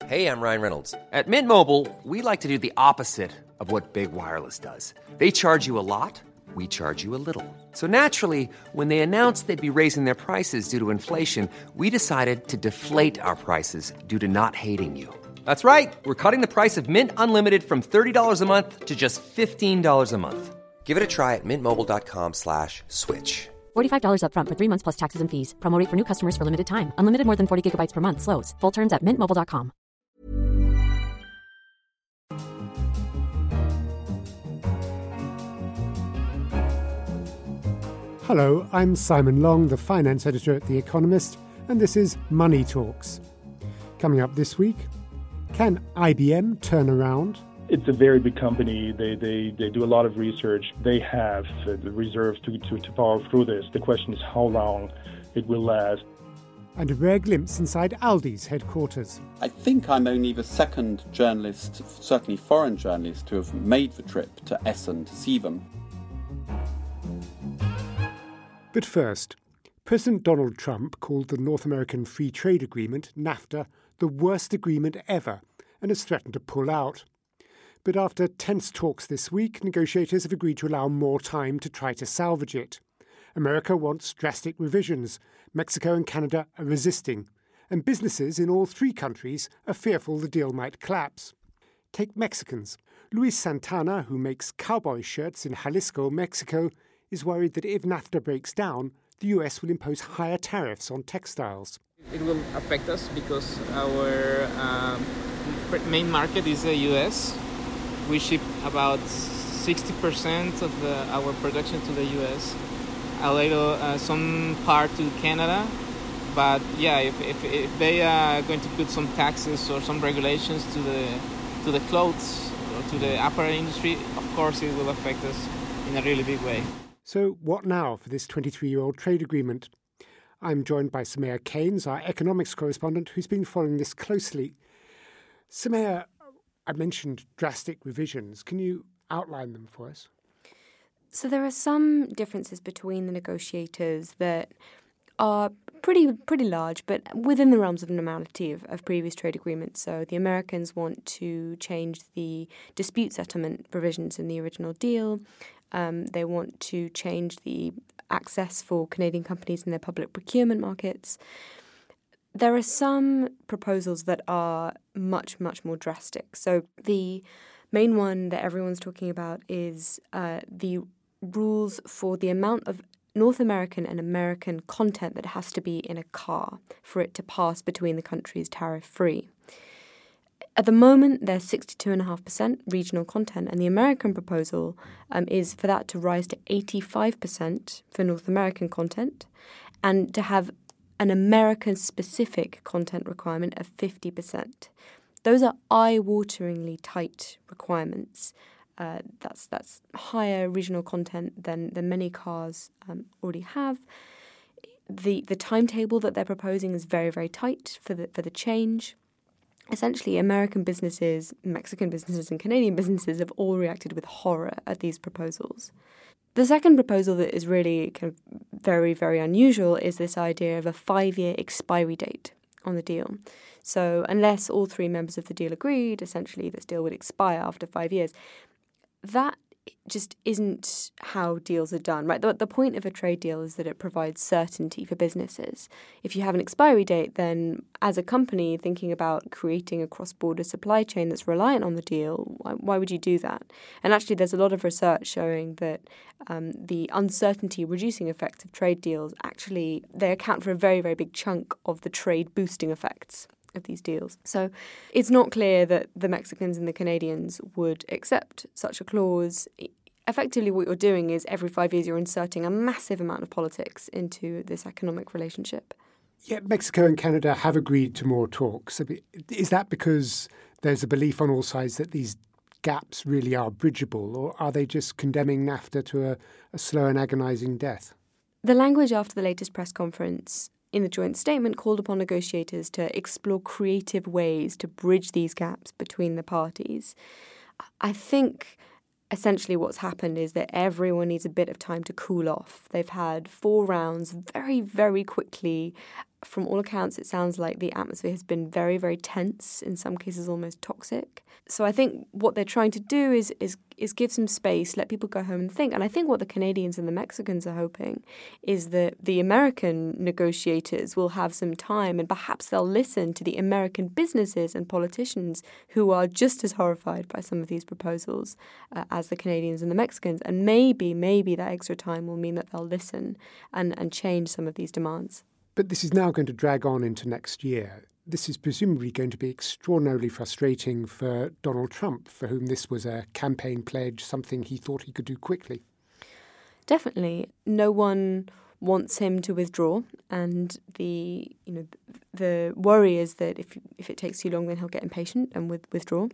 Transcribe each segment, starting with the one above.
Hey, I'm Ryan Reynolds. At Mint Mobile, we like to do the opposite of what Big Wireless does. They charge you a lot, we charge you a little. So naturally, when they announced they'd be raising their prices due to inflation, we decided to deflate our prices due to not hating you. That's right. We're cutting the price of Mint Unlimited from $30 a month to just $15 a month. Give it a try at mintmobile.com/switch. $45 up front for 3 months plus taxes and fees. Promo rate for new customers for limited time. Unlimited more than 40 gigabytes per month. Slows full terms at mintmobile.com. Hello, I'm Simon Long, the finance editor at The Economist, and this is Money Talks. Coming up this week, can IBM turn around? It's a very big company. They do a lot of research. They have the reserves to power through this. The question is how long it will last. And a rare glimpse inside Aldi's headquarters. I think I'm only the second journalist, certainly foreign journalist, to have made the trip to Essen to see them. But first, President Donald Trump called the North American Free Trade Agreement, NAFTA, the worst agreement ever, and has threatened to pull out. But after tense talks this week, negotiators have agreed to allow more time to try to salvage it. America wants drastic revisions. Mexico and Canada are resisting. And businesses in all three countries are fearful the deal might collapse. Take Mexicans. Luis Santana, who makes cowboy shirts in Jalisco, Mexico, is worried that if NAFTA breaks down, the US will impose higher tariffs on textiles. It will affect us because our main market is the US. We ship about 60% of our production to the US, a little, some part to Canada. But yeah, if they are going to put some taxes or some regulations to the clothes or to the apparel industry, of course it will affect us in a really big way. So what now for this 23-year-old trade agreement? I'm joined by Soumaya Keynes, our economics correspondent, who's been following this closely. Soumaya, I mentioned drastic revisions. Can you outline them for us? So there are some differences between the negotiators that are pretty large, but within the realms of normality of previous trade agreements. So the Americans want to change the dispute settlement provisions in the original deal. They want to change the access for Canadian companies in their public procurement markets. There are some proposals that are much, much more drastic. So the main one that everyone's talking about is the rules for the amount of North American and American content that has to be in a car for it to pass between the countries tariff-free. At the moment, there's 62.5% regional content, and the American proposal is for that to rise to 85% for North American content and to have an American-specific content requirement of 50%. Those are eye-wateringly tight requirements. That's higher regional content than many cars already have. The timetable that they're proposing is very, very tight for the change. Essentially, American businesses, Mexican businesses and Canadian businesses have all reacted with horror at these proposals. The second proposal that is really kind of very, very unusual is this idea of a 5-year expiry date on the deal. So unless all three members of the deal agreed, essentially this deal would expire after 5 years. That just isn't how deals are done, right? The point of a trade deal is that it provides certainty for businesses. If you have an expiry date, then as a company thinking about creating a cross-border supply chain that's reliant on the deal, why would you do that? And actually, there's a lot of research showing that the uncertainty-reducing effects of trade deals, actually, they account for a very, very big chunk of the trade-boosting effects of these deals. So it's not clear that the Mexicans and the Canadians would accept such a clause. Effectively, what you're doing is every 5 years you're inserting a massive amount of politics into this economic relationship. Yeah, Mexico and Canada have agreed to more talks. Is that because there's a belief on all sides that these gaps really are bridgeable, or are they just condemning NAFTA to a slow and agonising death? The language after the latest press conference in the joint statement called upon negotiators to explore creative ways to bridge these gaps between the parties. I think essentially what's happened is that everyone needs a bit of time to cool off. They've had 4 rounds very, very quickly from all accounts, it sounds like the atmosphere has been very, very tense, in some cases almost toxic. So I think what they're trying to do is give some space, let people go home and think. And I think what the Canadians and the Mexicans are hoping is that the American negotiators will have some time and perhaps they'll listen to the American businesses and politicians who are just as horrified by some of these proposals as the Canadians and the Mexicans. And maybe that extra time will mean that they'll listen and change some of these demands. But this is now going to drag on into next year. This is presumably going to be extraordinarily frustrating for Donald Trump, for whom this was a campaign pledge, something he thought he could do quickly. Definitely. No one wants him to withdraw, and the worry is that if it takes too long, then he'll get impatient and withdraw.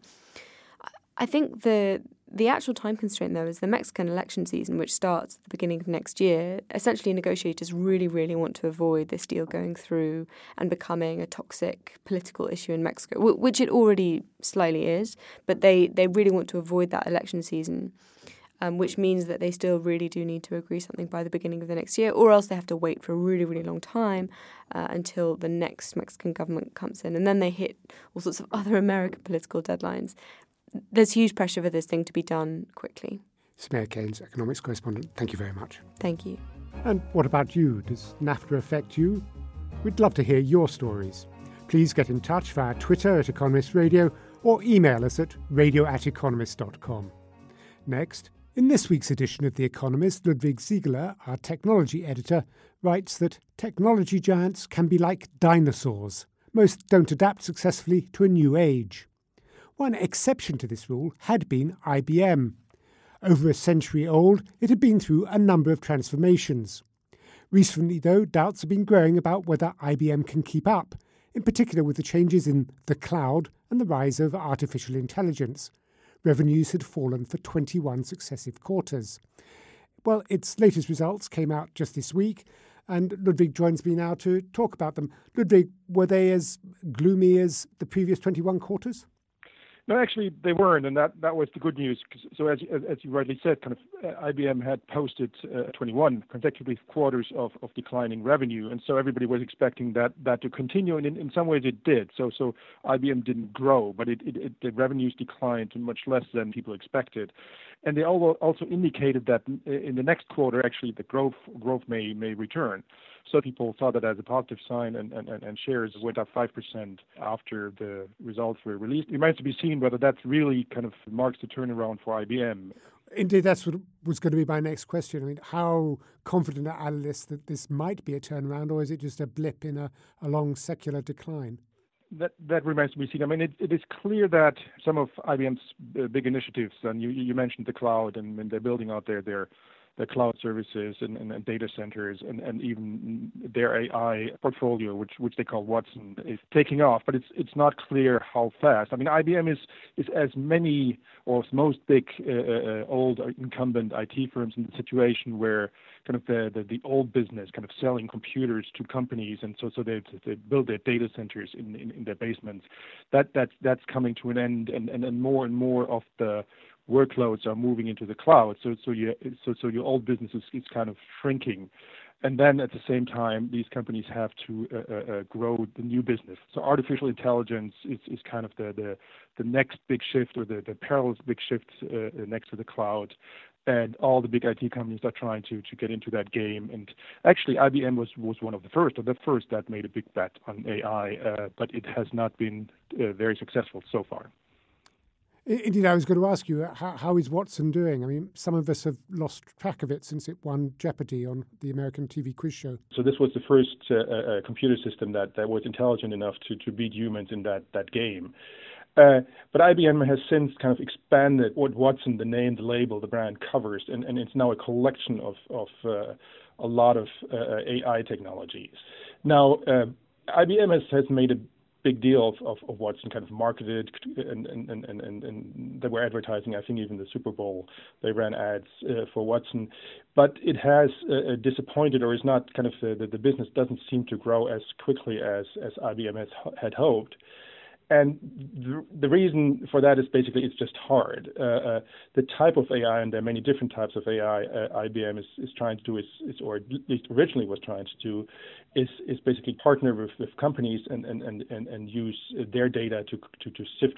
I think the actual time constraint, though, is the Mexican election season, which starts at the beginning of next year. Essentially, negotiators really, really want to avoid this deal going through and becoming a toxic political issue in Mexico, which it already slightly is. But they really want to avoid that election season, which means that they still really do need to agree something by the beginning of the next year, or else they have to wait for a really, really long time until the next Mexican government comes in. And then they hit all sorts of other American political deadlines. There's huge pressure for this thing to be done quickly. Soumaya Keynes, economics correspondent, thank you very much. Thank you. And what about you? Does NAFTA affect you? We'd love to hear your stories. Please get in touch via Twitter at Economist Radio or email us at radio@economist.com. Next, in this week's edition of The Economist, Ludwig Siegler, our technology editor, writes that technology giants can be like dinosaurs. Most don't adapt successfully to a new age. One exception to this rule had been IBM. Over a century old, it had been through a number of transformations. Recently, though, doubts have been growing about whether IBM can keep up, in particular with the changes in the cloud and the rise of artificial intelligence. Revenues had fallen for 21 successive quarters. Well, its latest results came out just this week, and Ludwig joins me now to talk about them. Ludwig, were they as gloomy as the previous 21 quarters? No, actually, they weren't, and that was the good news. So as you rightly said, kind of IBM had posted 21 consecutive quarters of declining revenue, and so everybody was expecting that to continue, and in some ways it did. So IBM didn't grow, but the revenues declined to much less than people expected, and they also indicated that in the next quarter, actually, the growth may return. So people saw that as a positive sign, and shares went up 5% after the results were released. It remains to be seen whether that really kind of marks the turnaround for IBM. Indeed, that's what was going to be my next question. I mean, how confident are analysts that this might be a turnaround, or is it just a blip in a long secular decline? That remains to be seen. I mean, it is clear that some of IBM's big initiatives, and you mentioned the cloud, and when they're building out their cloud services and data centers and even their AI portfolio, which they call Watson, is taking off. But it's not clear how fast. I mean, IBM is as many or as most big old incumbent IT firms in the situation where kind of the old business kind of selling computers to companies, and so they build their data centers in their basements. That's coming to an end, and more of the workloads are moving into the cloud. So your old business is kind of shrinking. And then at the same time, these companies have to grow the new business. So artificial intelligence is kind of the next big shift, or the parallel big shift next to the cloud. And all the big IT companies are trying to get into that game. And actually, IBM was one of the first that made a big bet on AI, but it has not been very successful so far. Indeed, I was going to ask you, how is Watson doing? I mean, some of us have lost track of it since it won Jeopardy on the American TV quiz show. So this was the first computer system that was intelligent enough to beat humans in that game. But IBM has since kind of expanded what Watson, the name, the label, the brand covers, and it's now a collection of a lot of AI technologies. Now, IBM has made a big deal of Watson, kind of marketed, and they were advertising, I think even the Super Bowl, they ran ads for Watson. But it has disappointed, or is not kind of, the business doesn't seem to grow as quickly as IBM had hoped. And the reason for that is basically it's just hard. The type of AI, and there are many different types of AI IBM is trying to do, or at least originally was trying to do, is basically partner with companies and use their data to sift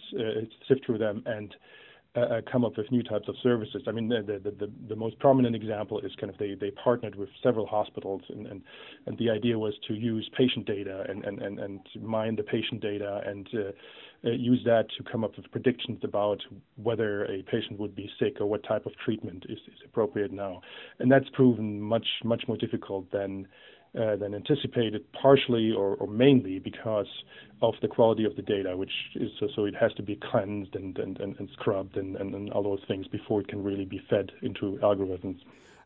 through them and come up with new types of services. I mean, the most prominent example is kind of they partnered with several hospitals, and the idea was to use patient data and mine the patient data and use that to come up with predictions about whether a patient would be sick or what type of treatment is appropriate now. And that's proven much more difficult than anticipated, partially or mainly because of the quality of the data, which is so it has to be cleansed and scrubbed and all those things before it can really be fed into algorithms.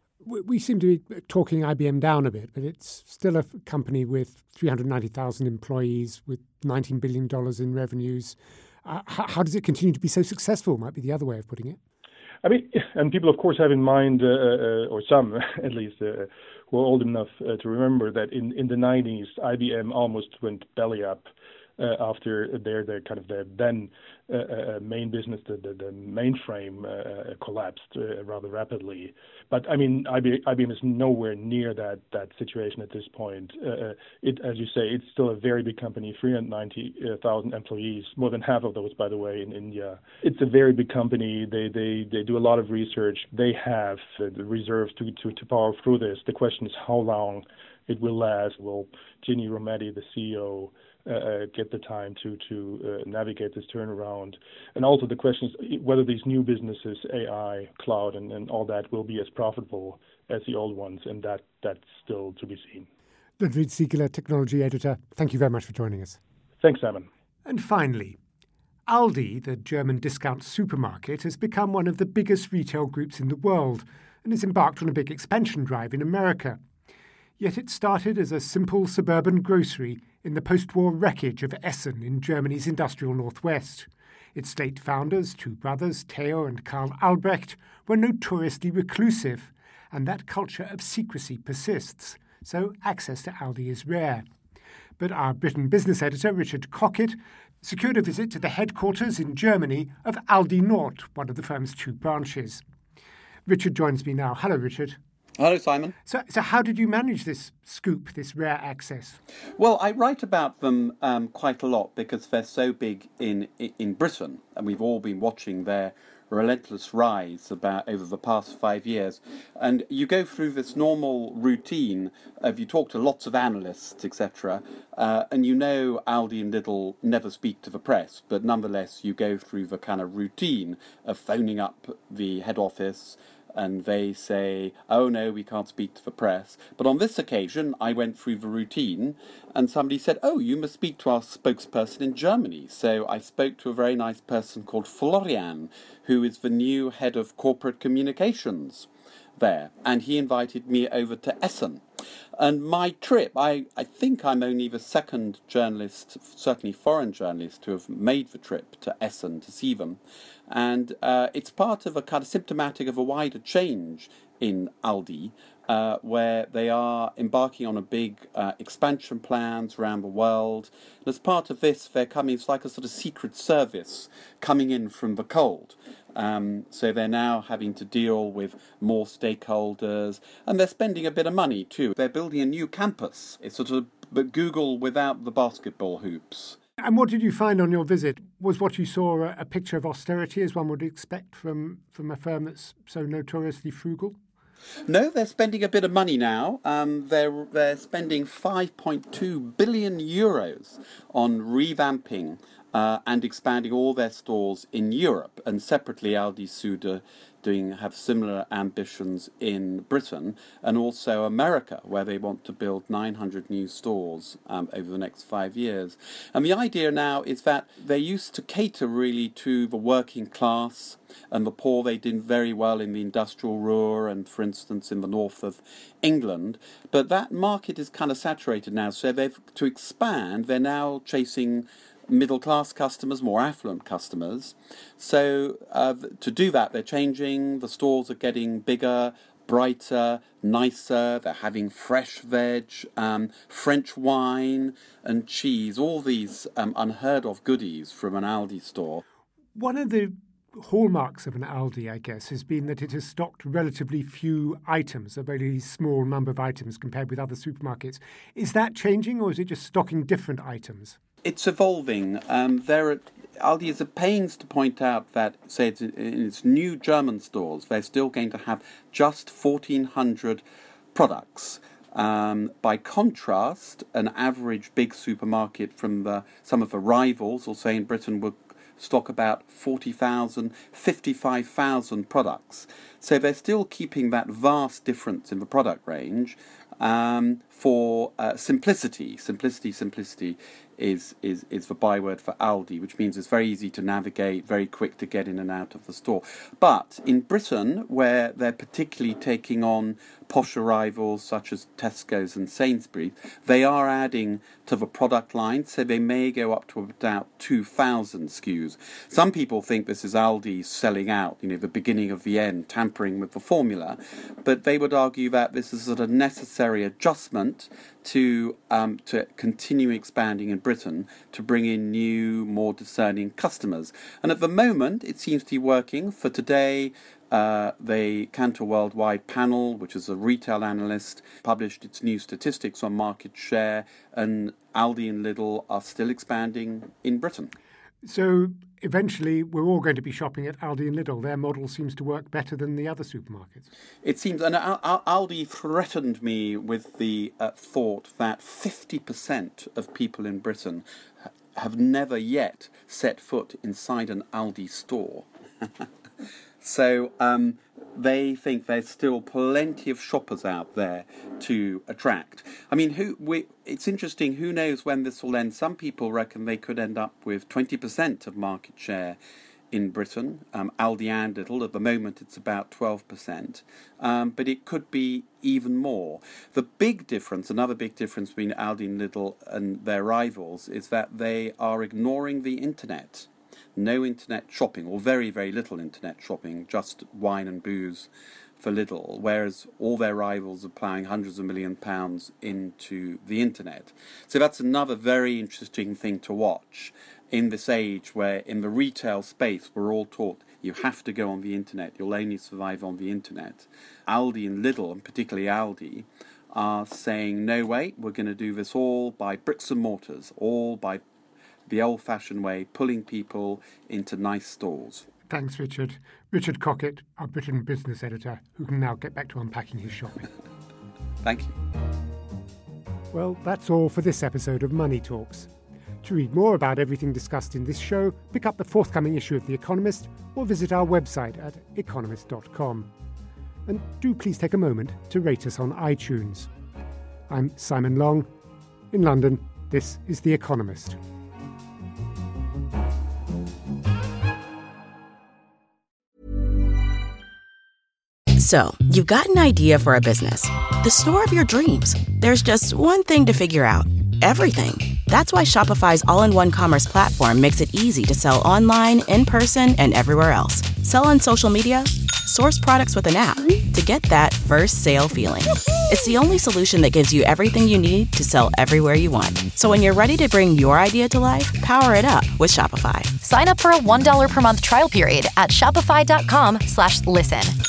We seem to be talking IBM down a bit, but it's still a company with 390,000 employees with $19 billion in revenues. How does it continue to be so successful, might be the other way of putting it. I mean, and people, of course, have in mind, or some at least, who are old enough to remember that in the 90s, IBM almost went belly up after their then main business, the mainframe, collapsed rather rapidly. But I mean, IBM is nowhere near that situation at this point. As you say, it's still a very big company, 390,000 employees, more than half of those, by the way, in India. It's a very big company. They do a lot of research. They have the reserves to power through this. The question is how long it will last. Will Ginni Rometty, the CEO, get the time to navigate this turnaround? And also the question is whether these new businesses, AI, cloud, and all that, will be as profitable as the old ones, and that's still to be seen. Ludwig Siegele, technology editor, thank you very much for joining us. Thanks, Simon. And finally, Aldi, the German discount supermarket, has become one of the biggest retail groups in the world and has embarked on a big expansion drive in America. Yet it started as a simple suburban grocery in the post-war wreckage of Essen in Germany's industrial northwest. Its late founders, two brothers, Theo and Karl Albrecht, were notoriously reclusive, and that culture of secrecy persists, so access to Aldi is rare. But our Britain business editor, Richard Cockett, secured a visit to the headquarters in Germany of Aldi Nord, one of the firm's two branches. Richard joins me now. Hello, Richard. Hello, Simon. So how did you manage this scoop, this rare access? Well, I write about them quite a lot because they're so big in Britain, and we've all been watching their relentless rise over the past 5 years. And you go through this normal routine of you talk to lots of analysts, etc., and you know Aldi and Lidl never speak to the press, but nonetheless you go through the kind of routine of phoning up the head office, and they say, oh no, we can't speak to the press. But on this occasion, I went through the routine and somebody said, oh, you must speak to our spokesperson in Germany. So I spoke to a very nice person called Florian, who is the new head of corporate communications there. And he invited me over to Essen. And my trip, I think I'm only the second journalist, certainly foreign journalist, to have made the trip to Essen to see them. And it's part of a kind of symptomatic of a wider change in Aldi, where they are embarking on a big expansion plans around the world. And as part of this, it's like a sort of secret service coming in from the cold. So they're now having to deal with more stakeholders, and they're spending a bit of money too. They're building a new campus. It's sort of Google without the basketball hoops. And what did you find on your visit? Was what you saw a picture of austerity, as one would expect from a firm that's so notoriously frugal? No, they're spending a bit of money now. They're spending 5.2 billion euros on revamping and expanding all their stores in Europe. And separately, Aldi Süd have similar ambitions in Britain and also America, where they want to build 900 new stores over the next 5 years. And the idea now is that they used to cater really to the working class and the poor. They did very well in the industrial Ruhr and, for instance, in the north of England. But that market is kind of saturated now. So to expand, they're now chasing middle-class customers, more affluent customers. So to do that, they're changing. The stores are getting bigger, brighter, nicer. They're having fresh veg, French wine and cheese, all these unheard of goodies from an Aldi store. One of the hallmarks of an Aldi, I guess, has been that it has stocked relatively few items, a very small number of items compared with other supermarkets. Is that changing, or is it just stocking different items? It's evolving. Aldi is at pains to point out that, say, in its new German stores, they're still going to have just 1,400 products. By contrast, an average big supermarket from some of the rivals, or say in Britain, would stock about 40,000, 55,000 products. So they're still keeping that vast difference in the product range for simplicity. Simplicity is the byword for Aldi, which means it's very easy to navigate, very quick to get in and out of the store. But in Britain, where they're particularly taking on posher rivals such as Tesco's and Sainsbury's, they are adding to the product line, so they may go up to about 2,000 SKUs. Some people think this is Aldi selling out, the beginning of the end, tampering with the formula, but they would argue that this is a necessary adjustment to continue expanding in Britain to bring in new, more discerning customers. And at the moment, it seems to be working. For today, the Kantar Worldwide panel, which is a retail analyst, published its new statistics on market share, and Aldi and Lidl are still expanding in Britain. So eventually we're all going to be shopping at Aldi and Lidl. Their model seems to work better than the other supermarkets. It seems, and Aldi threatened me with the thought that 50% of people in Britain have never yet set foot inside an Aldi store. So they think there's still plenty of shoppers out there to attract. I mean, it's interesting, who knows when this will end. Some people reckon they could end up with 20% of market share in Britain, Aldi and Lidl. At the moment, it's about 12%, but it could be even more. The big difference, another big difference between Aldi and Lidl and their rivals, is that they are ignoring the internet. No internet shopping, or very, very little internet shopping, just wine and booze for Lidl, whereas all their rivals are ploughing hundreds of £1 into the internet. So that's another very interesting thing to watch in this age where in the retail space we're all taught you have to go on the internet, you'll only survive on the internet. Aldi and Lidl, and particularly Aldi, are saying, no, wait, we're going to do this all by bricks and mortars, all by the old-fashioned way, pulling people into nice stores. Thanks, Richard. Richard Cockett, our Britain business editor, who can now get back to unpacking his shopping. Thank you. Well, that's all for this episode of Money Talks. To read more about everything discussed in this show, pick up the forthcoming issue of The Economist or visit our website at economist.com. And do please take a moment to rate us on iTunes. I'm Simon Long. In London, this is The Economist. So, you've got an idea for a business. The store of your dreams. There's just one thing to figure out. Everything. That's why Shopify's all-in-one commerce platform makes it easy to sell online, in person, and everywhere else. Sell on social media, source products with an app to get that first sale feeling. It's the only solution that gives you everything you need to sell everywhere you want. So when you're ready to bring your idea to life, power it up with Shopify. Sign up for a $1 per month trial period at shopify.com/listen.